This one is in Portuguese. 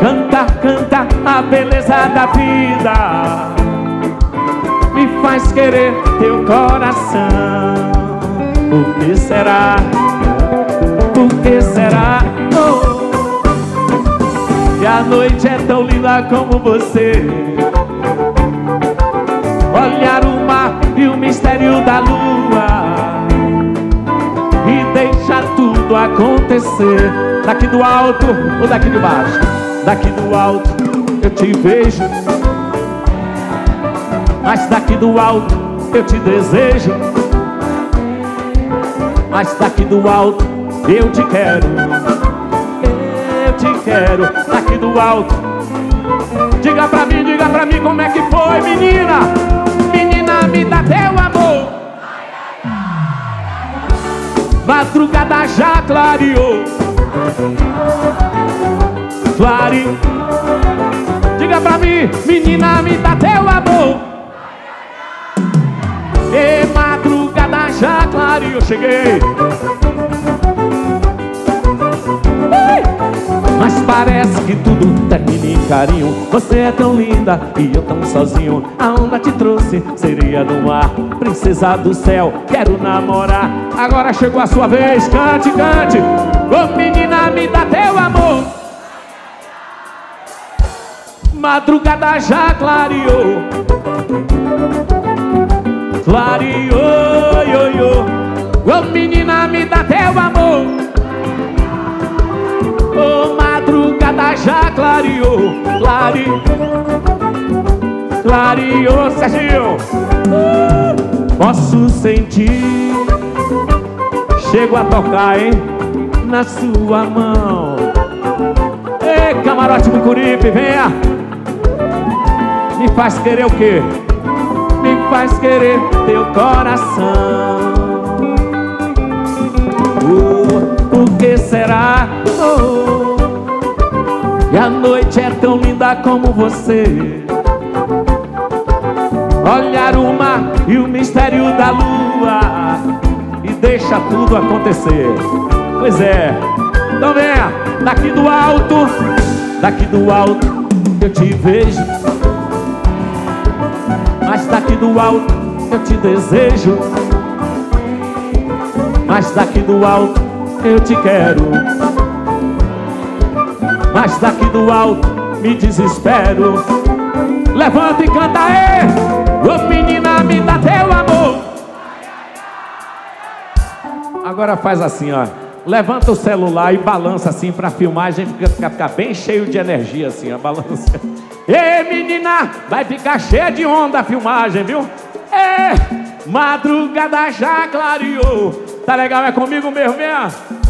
Canta, canta a beleza da vida, me faz querer teu coração. Por que será? Por que será? Oh, que a noite é tão linda como você. Olhar o mar e o mistério da lua e deixar tudo acontecer. Daqui do alto ou daqui de baixo? Daqui do alto eu te vejo, mas daqui do alto eu te desejo, mas daqui do alto eu te quero. Eu te quero daqui do alto. Diga pra mim como é que foi, menina. Menina, me dá teu amor. Madrugada já clareou. Clareou. Diga pra mim, menina, me dá teu amor. E madrugada já clareou. Cheguei. Mas parece que tudo termina em carinho. Você é tão linda e eu tão sozinho. A onda te trouxe, sereia do mar, princesa do céu, quero namorar. Agora chegou a sua vez, cante, cante. Ô menina, me dá teu amor. Madrugada já clareou. Clareou, ioiô. Ô menina, me dá teu amor. Ô madrugada já clareou. Clareou, Serginho. Posso sentir, chego a tocar, hein, na sua mão. Ei, camarote Mucuripe, venha. Me faz querer o quê? Me faz querer teu coração. Por que será? Oh, e a noite é tão linda como você. Olhar o mar e o mistério da lua e deixa tudo acontecer. Pois é. Então venha, daqui do alto eu te vejo, mas daqui do alto eu te desejo, mas daqui do alto eu te quero, mas daqui do alto me desespero. Levanta e canta aí. Ô menina, me dá teu amor. Agora faz assim, ó. Levanta o celular e balança assim pra filmagem ficar bem cheio de energia assim, ó. Balança. Ei, menina, vai ficar cheia de onda a filmagem, viu? É, madrugada já clareou. Tá legal, é comigo mesmo, mesmo?